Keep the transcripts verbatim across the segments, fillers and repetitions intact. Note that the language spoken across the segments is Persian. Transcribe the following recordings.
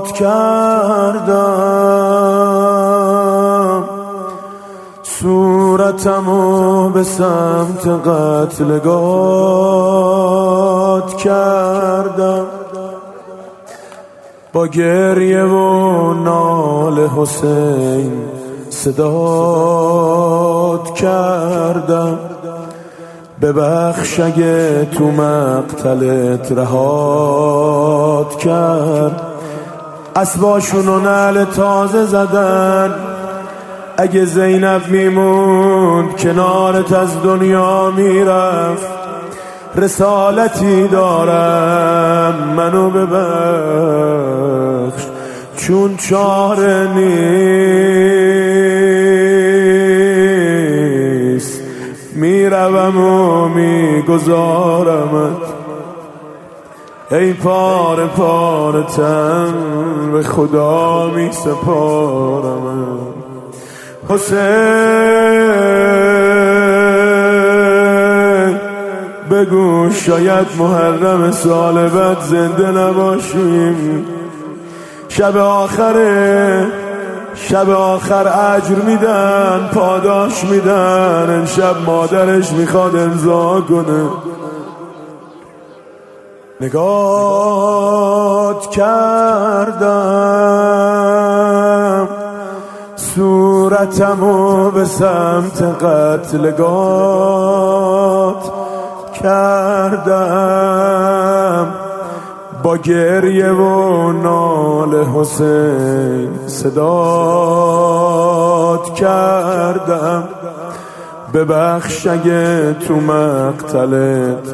کردم، صورتمو به سمت قتلگات کردم، با گریه و ناله حسین صدات کردم. ببخش اگه تو مقتلت رهات کرد، اسباشون و نعل تازه زدن. اگه زینب میموند کنارت از دنیا میرفت. رسالتی دارم منو ببخش، چون چاره نیست میروم و میگذارمت. ای پاره پاره تن به خدا میسپارمت. حسین بگو شاید محرم سال بعد زنده نباشیم. شب آخره، شب آخر اجر میدن، پاداش میدن. امشب مادرش میخواد امضا کنه. نگات کردم، صورتمو به سمت قتلگات کردم، با گریه و ناله حسین صدات کردم. ببخش اگه تو مقتلت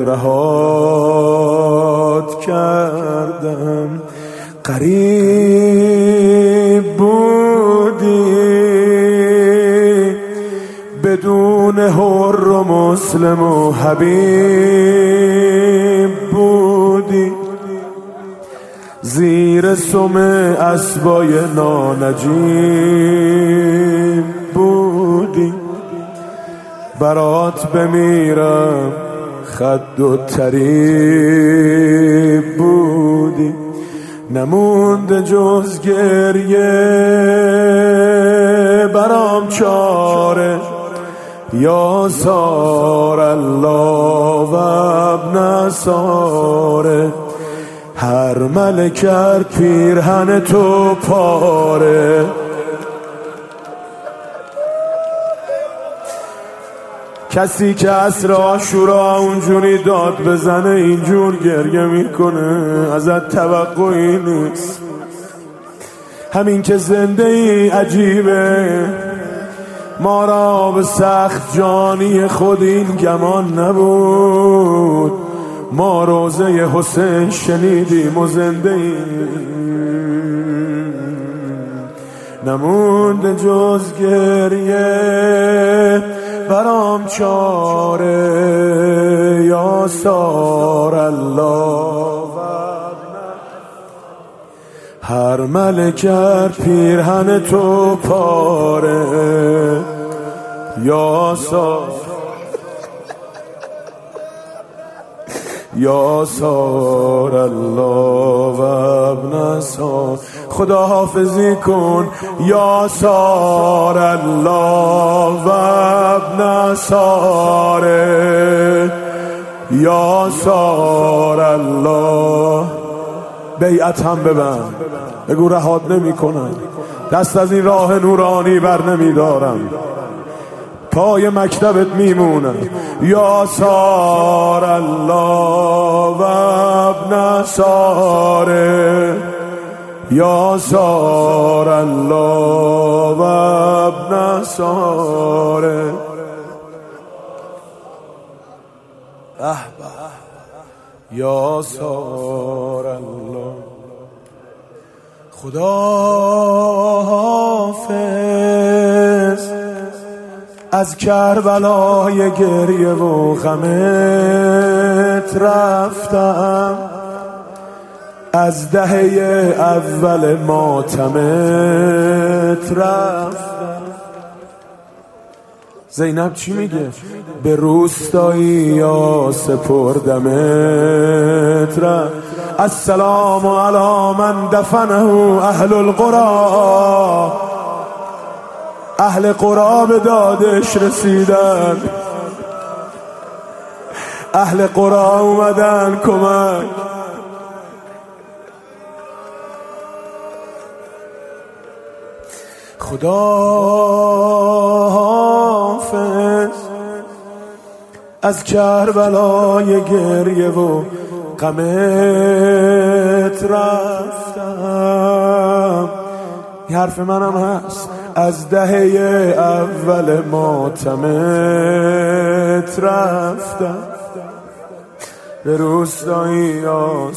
رهات کردم. غریب بودی بدون حر و مسلم و حبیب بودی، زیر سم اسبای نانجیب بودی. برات بمیرم خد و طریب بودی، نمونده جز گریه برام چاره. یا سار الله و ابن ساره، هر ملک کرد پیرهن تو پاره. کسی که عصر عاشورا اونجوری داد بزنه اینجور گریه میکنه، ازت توقعی نیست. همین که زنده ای عجیبه، ما را به سخت جانی خود این گمان نبود. ما روزه حسین شنیدیم و زنده ایم، نمونده جز گریه برام چاره. یا سار الله هر ملکر پیرهن تو پاره. یا سار یا سار الله و ابن سار، خدا حافظی کن. یا سار الله و ابن ساره، یا سار الله. بیعت هم ببند، بگو رهات نمی کنم، دست از این راه نورانی بر نمی دارم، پای مکتبت میمونم. یا سار الله و ابن ساره، یا سار الله و ابن ساره. یا سار الله. خدا حافظ از کربلای گریه و غمت رفتم، از دهه اول ماتمت رفتم. زینب چی میگه؟ به روستایی یا سپردمت رفت. السلام علی من دفنه اهل القرى. اهل قرى به دادش رسیدن، اهل قرى اومدن کمک. خدا حافظ از کربلای گریه و غمت رفتم. این حرف منم هست. از دهه اول ماتمت رفتم، به روستایی ها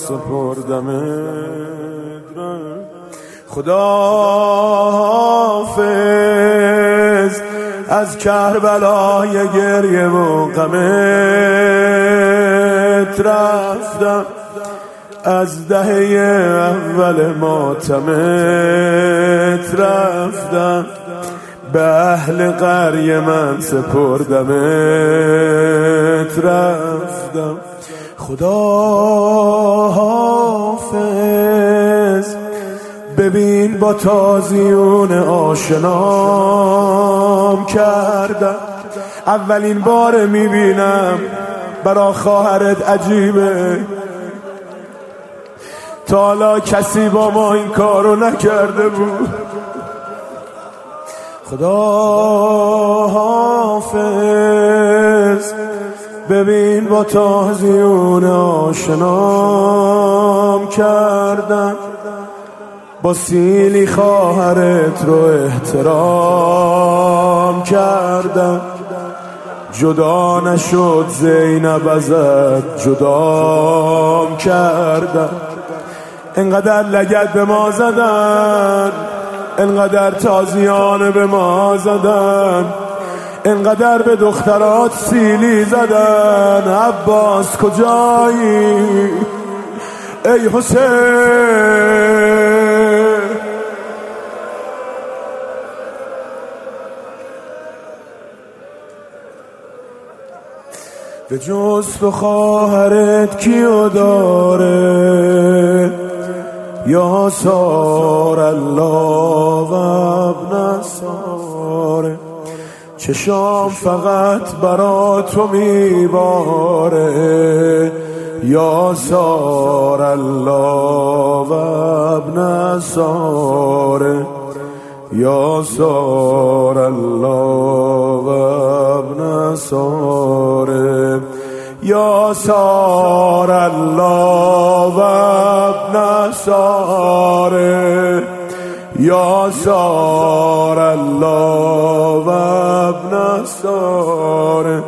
سپردمت. خدا حافظ از کربلای گریه و غمت رفتم، از دهه اول ماتمت رفتم، به اهل قریه من سپردمت رفتم. خدا حافظ ببین با تازیون آشنام کردم، اولین بار میبینم برا خواهرت عجیبه، تا حالا کسی با ما این کارو نکرده بود. خدا حافظ ببین با تازیون آشنام کردم، با سیلی خواهرت رو احترام کردم، جدا نشد زینب ازت جدام کردم. انقدر لگد به ما زدن، انقدر تازیانه به ما زدن، انقدر به دخترات سیلی زدن. عباس کجایی ای حسین؟ به جز تو خواهرت کیو داره؟ یا سار الله و ابن ساره، چشام فقط برا تو میباره. یا سار الله و ابن ساره، یا سار الله و ابن ساره، یا سار الله و ابن ساره، یا سار الله و ابن ساره.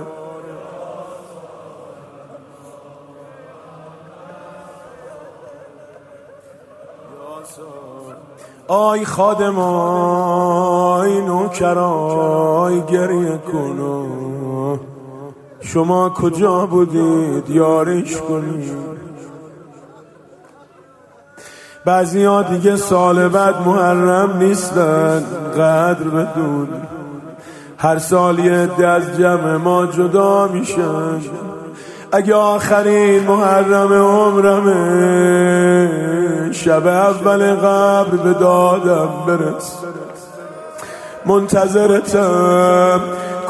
آی خادمای نوکرای گریه کنو، شما کجا بودید یاریش کنید؟ بعضی ها دیگه سال بعد محرم نیستن، قدر بدون. هر سال یه عده از جمع ما جدا میشن. اگه آخرین محرم عمرمه، شب اول قبر به دادم برس، منتظرتم.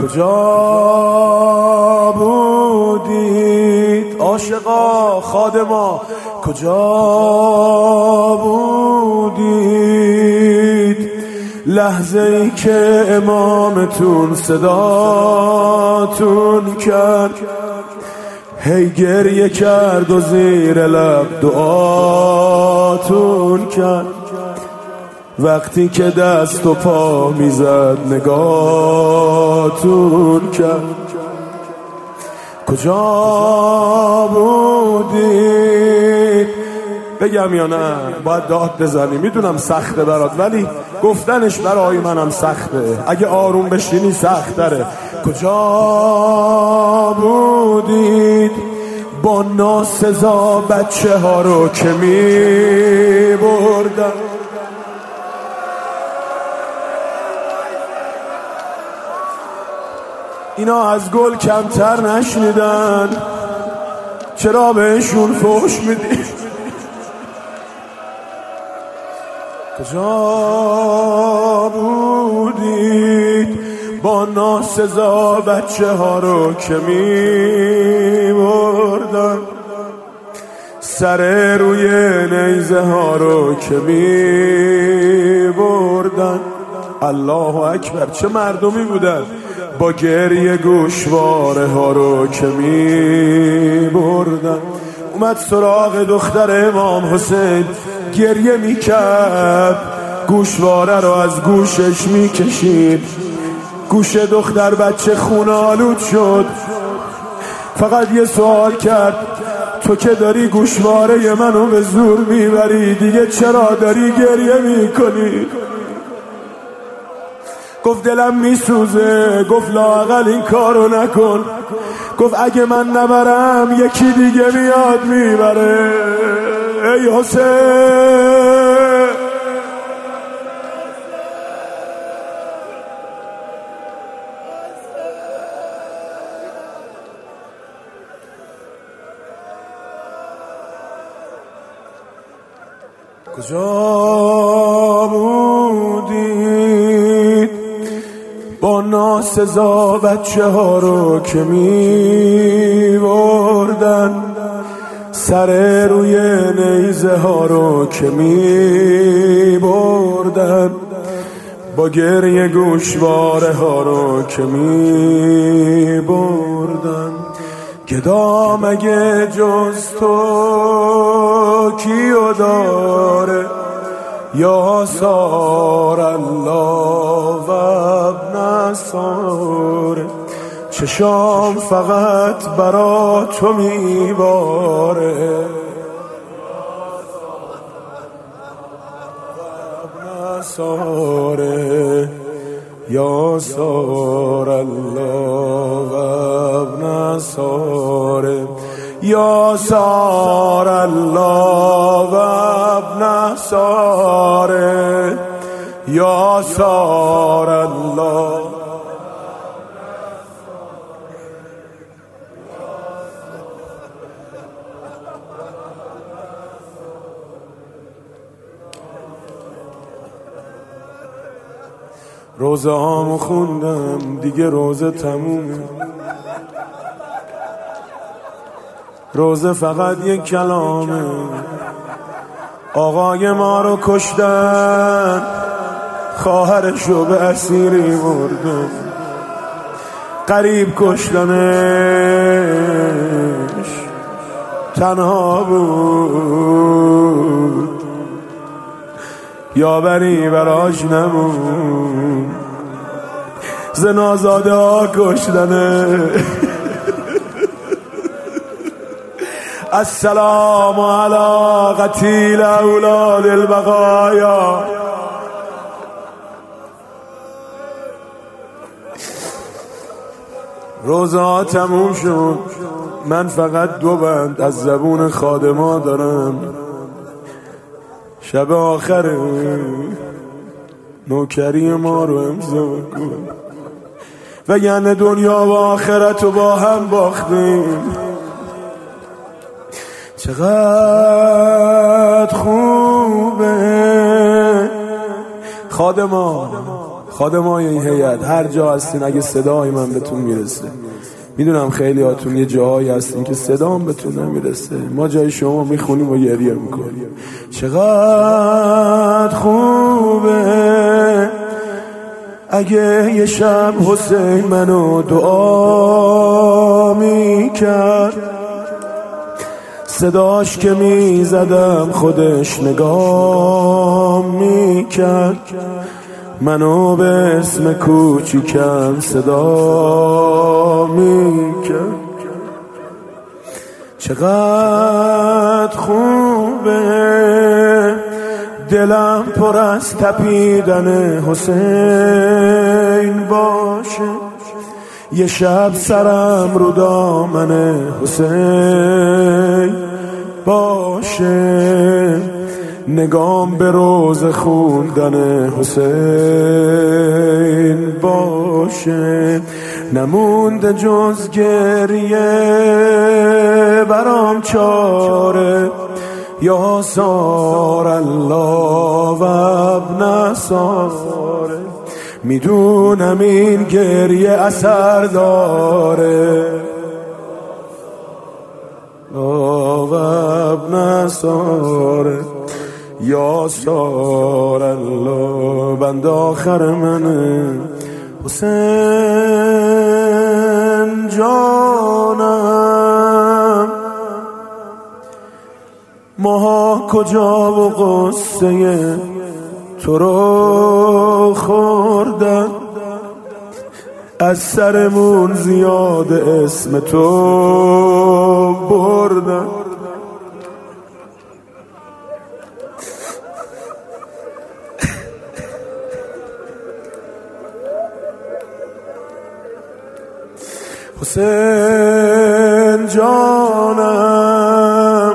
کجا بودید عاشقا خادما؟ کجا بودید لحظه ای که امامتون صداتون کرد؟ هی گریه کرد و زیر لب دعاتون کرد، وقتی که دست و پا میزد نگاهتون کرد. کجا بودید؟ بگم یا نه؟ باید داد بزنی. میدونم سخته برات، ولی گفتنش برای منم سخته. اگه آروم بشینی سخت داره. کجا بودید با ناسزا بچه ها رو که می بردن؟ اینا از گل کمتر نشنیدن، چرا بهشون فحش میدی؟ کجا بودید با ناسزا بچه ها رو که می بردن، سر روی نیزه ها رو که می بردن. الله اکبر، چه مردمی بودن با گریه گوشواره ها رو که می بردن. اومد سراغ دختر امام حسین، گریه می کرد، گوشواره رو از گوشش می کشید. گوش دختر بچه خون آلود شد. فقط یه سوال کرد، تو که داری گوشواره منو به زور میبری، دیگه چرا داری گریه میکنی؟ گفت دلم میسوزه. گفت لااقل این کارو نکن. گفت اگه من نبرم یکی دیگه میاد میبره. ای حسین، کجا بودید با ناسزا بچه ها رو که می بردن، سر روی نیزه ها رو که می بردن، با گریه گوشواره ها رو که می بردن. گدا مگه جز تو کیو داره یا سار الله و ابن ساره؟ چشام فقط برا تو میباره، ابن ساره یا سار الله و ابن ساره، یا سار الله و ابن ساره، یا سار الله. روزه هامو خوندم دیگه، روزه تمومه. روزه فقط یک کلامه. آقای ما رو کشتن، خواهرشو به اسیری بردن، غریب کشتنش، تنها بود، یاوری براش نمون، زنازاده ها کشتنه. السلام علی قتیل اولاد البقایا. روزه ها تموم شد، من فقط دو بند از زبون خادما دارم. شب آخر نوکری ما رو امضا کن، و یعنی دنیا و آخرت رو با هم باختیم. چقدر خوبه خادما، خادمای این هیئت، هر جا هستین اگه صدای من بهتون میرسه، میدونم خیلی هاتون یه جاهایی هستین که صدام بهتون نمیرسه، ما جای شما میخونیم و گریه میکنیم. چقدر خوبه اگه یه شب حسین منو دعا میکرد، صداش که میزدم خودش نگاه میکرد، منو به اسم کوچیکم صدا میکرد. چقدر خوبه دلم پر از تپیدن حسین باشه، یه شب سرم رو دامن حسین باشه، نگام به روز خوندن حسین باشه، نمونده جز گریه برام چاره، یا سار الله و ابن ساره. میدونم این گریه اثر داره، و ابن ساره. یا سار الله بند آخر منه، حسین جانم. ماها کجا و قصه تو رو خوردن، از سرمون زیاد اسم تو بردن. حسین جانم،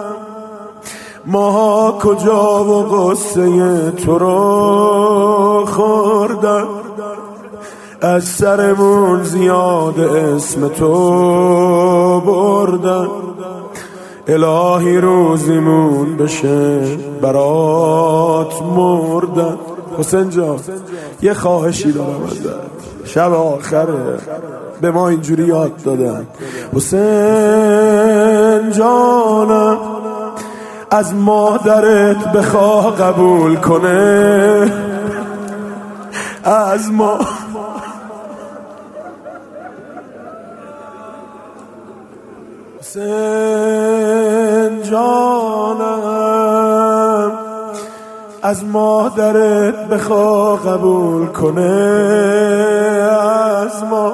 ماها کجا و قصه تو رو خوردن، از سرمون زیاد اسم تو بردن. الهی روزیمون بشه برات مردن. حسین جان یه خواهشی دارم ازت، شب آخره به ما اینجوری یاد دادن. حسین جانم، از مادرت بخواه قبول کنه، از ما حسین جانم، از مادرت بخواه قبول کنه، از ما.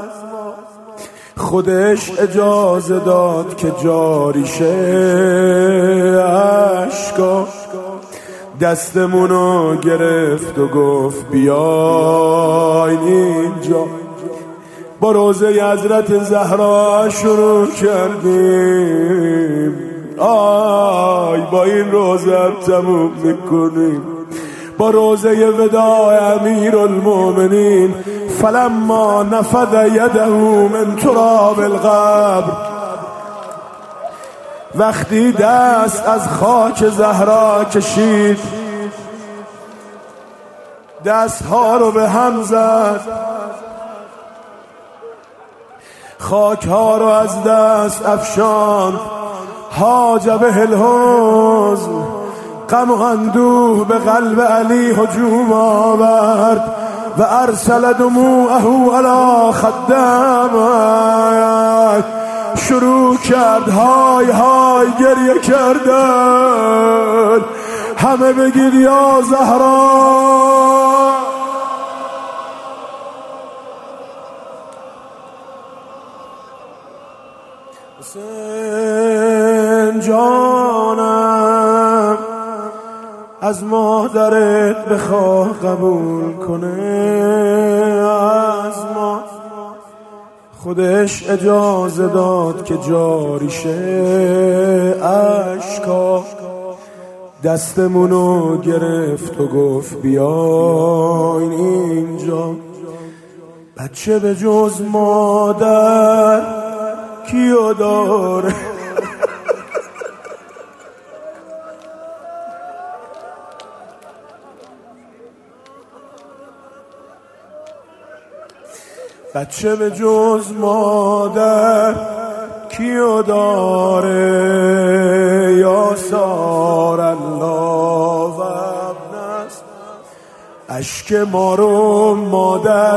خودش اجازه داد که جاری شه عشقا، دستمونو گرفت و گفت بیاین اینجا. با روزه حضرت زهرا شروع کردیم، آی با این روزه هم تموم میکنیم. با روزه وداع امیر المؤمنین، فلما نفذ یده من تراب القبر، وقتی دست از خاک زهرا کشید، دست ها رو به هم زد، خاک ها رو از دست افشاند. حاج به الحزن، غم و اندوه به قلب علی هجوم آورد و ارسل دموعه علی خدامه. شروع کرد های های گریه کردن. همه بگید یا زهرا. حسین جانم، از مادرت بخواه قبول کنه، از ما. خودش اجازه داد که جاری شه عشقا، دستمونو گرفت و گفت بیاین اینجا. بچه به جز مادر کیو داره؟ بچه به جز مادر کیو داره؟ یا سار الله و ابنست، اشک ما رو مادر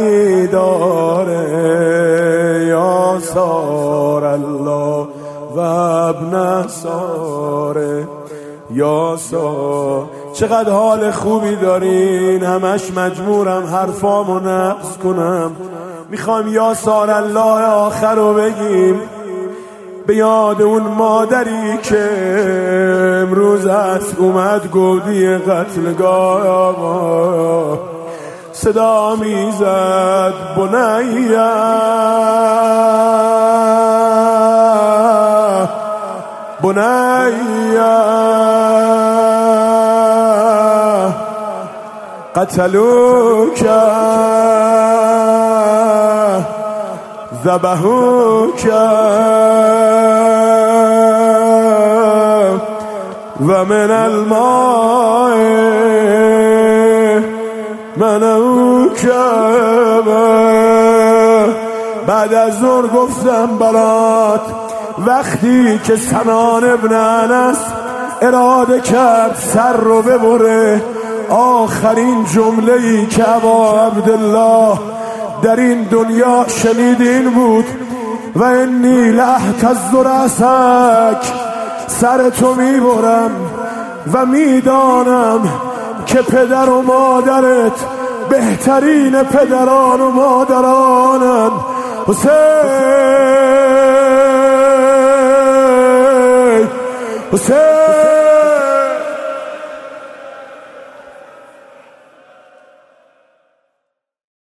خریداره. یا سار الله و ابن ساره. یا سار. چقدر حال خوبی دارین، همش مجبورم حرفامو نقص کنم. میخوام یا سار الله آخر رو بگیم به یاد اون مادری که امروز هست اومد گودی قتلگاه. صدا میزد بنیه بنیه قتلوک ذبحوک و من الماء منوکبه. بعد از ظهر گفتم برات وقتی که سنان ابن انس اراده کرد سر رو ببره، آخرین جمله‌ای که ابا عبدالله در این دنیا شنید این بود: و انی لاهتز رأسک، سر تو میبرم و میدانم که پدر و مادرت بهترین پدران و مادرانن. حسین حسین